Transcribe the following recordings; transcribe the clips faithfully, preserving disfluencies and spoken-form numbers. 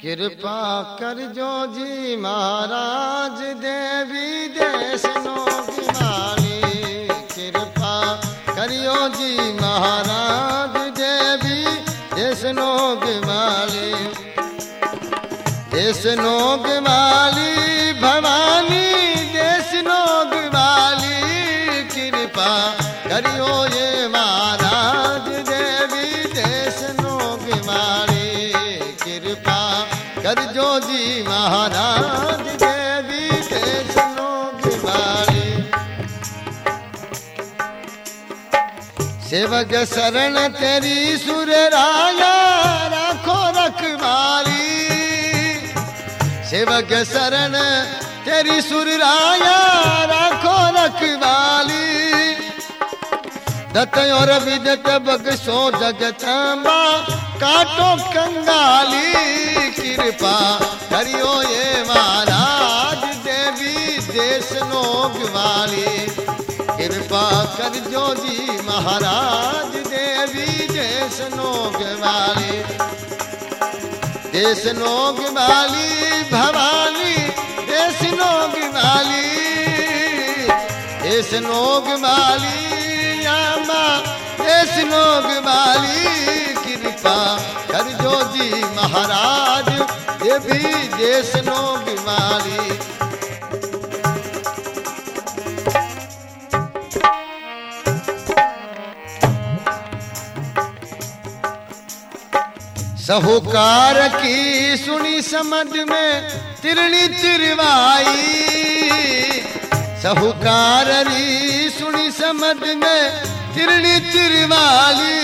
कृपा करजो जी महाराज देवी देश नो माली। कृपा करियो जी महाराज देवी देश नो माली। देश नो माली भवानी देश नो माली। कृपा करियो ये महाराज देवी देश नो माली। कृपा करजो जी महाराज देवी देश नो माली। सेवक शरण तेरी सुर राया राखो रखवाली। सेवक शरण तेरी सुर राया राखो रखवाली। दत्त और विदत बगसो जगदम्बा काटो कंगाली। कृपा करियो ये महाराज देवी देश नो वाली। कृपा करजो जी महाराज देवी देश नो वाली। देश नो वाली भवानी देश नो वाली। देश नो वाली यामा देश नो वाली। कृपा करजो जी महाराज ये भी देश नो वाली। साहूकार की सुनी समझ में तिरणी तिरवाई। साहूकार री सुनी समझ में तिरणी तिरवाली।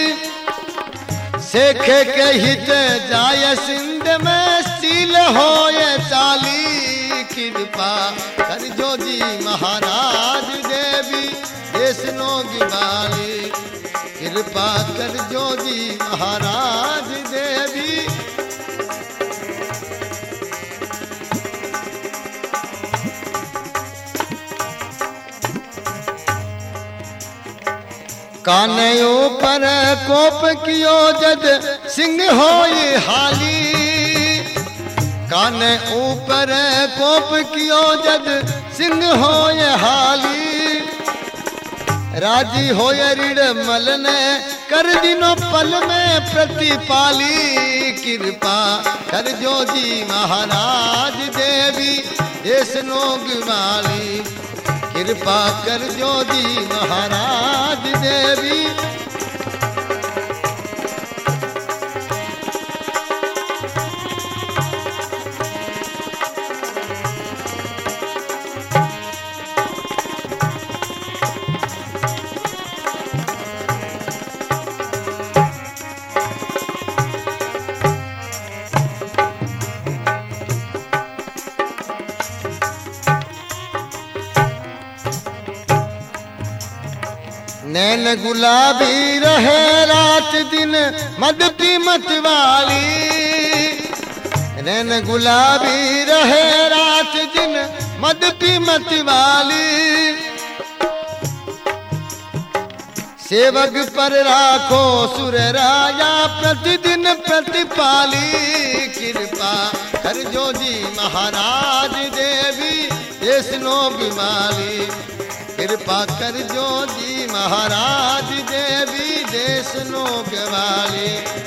सेखे के हित जाय सिंध में सील होए चाली। कृपा करजो जी महाराज देवी देश नो वाली। कृपा करजो जी महाराज देवी। काने ऊपर कोप कियो जद सिंह होई हाली। काने ऊपर कोप कियो जद सिंह होए हाली। राजी होय ऋण मलने कर दिनो पल में प्रतिपाली। कृपा करजो जी महाराज देवी देश नो वाली। कृपा करजो जी महाराज देवी। नैन गुलाबी रहे रात दिन मद पीमत वाली। नैन गुलाबी रहे रात दिन मद पीमत वाली। सेवक पर राखो सुर राया प्रतिदिन प्रतिपाली। कृपा करजो जी महाराज देवी देश नो वाली। कृपा करजो जी महाराज देवी देश नो वाली।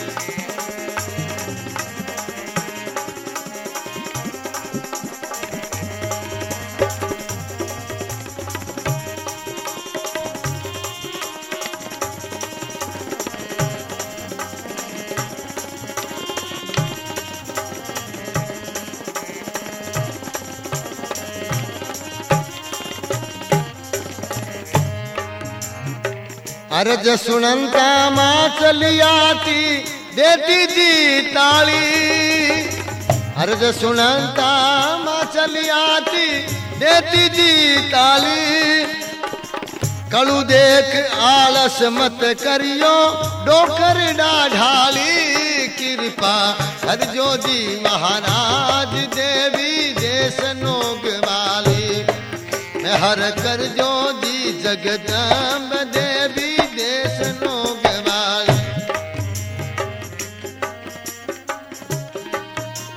अर्ज सुनंता माँ चली आती देती जी ताली। अर्ज सुनंता माँ चली आती देती जी ताली। कड़ू देख आलस मत करियो डोकर डाढ़ाली। कृपा करजो जी महाराज देवी देश नो वाली। मेहर करजो जी जगदम्ब देवी देश नो वाली।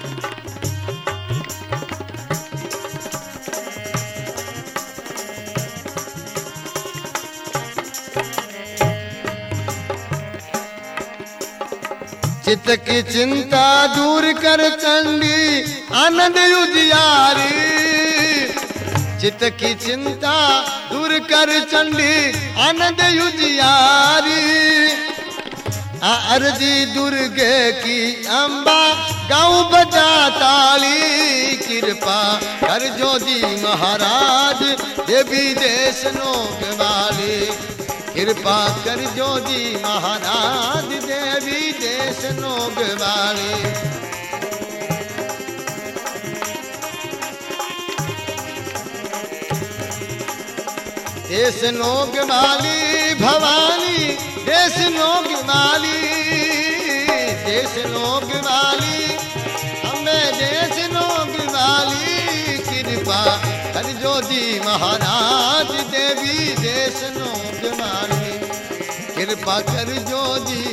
चित्त की चिंता दूर कर चंडी आनंद उजियारी। चित्त की चिंता दूर कर चंडी आनंद उजियारी। अर्जी दुर्गे की अम्बा गाँव बजा ताली। कृपा कर जोजी महाराज देवी देश नोक वाली। कृपा कर जोजी महाराज देवी देश नोक वाली। देश नोक वाली भवानी देश नोक वाली। देश नोक वाली हमें देश नोक वाली। कृपा कर जोजी महाराज देवी देश नोक वाली। कृपा कर जोजी